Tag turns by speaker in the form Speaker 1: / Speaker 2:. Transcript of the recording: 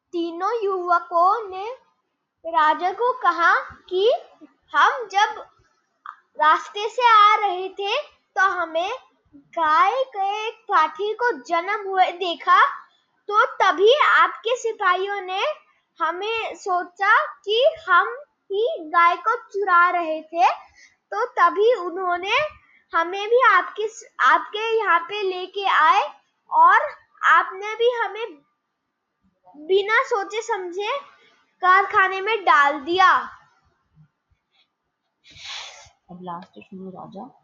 Speaker 1: तीनों युवकों ने राजा को कहा कि हम जब रास्ते से आ रहे थे तो हमें गाय के एक पाठी को जन्म हुए देखा, तो तभी आपके सिपाहियों ने हमें सोचा कि हम ही गाय को चुरा रहे थे, तो तभी उन्होंने हमें भी आपके यहाँ पे लेके आए और आपने भी हमें बिना सोचे समझे कारखाने में डाल दिया।
Speaker 2: अब लास्ट शुरू राजा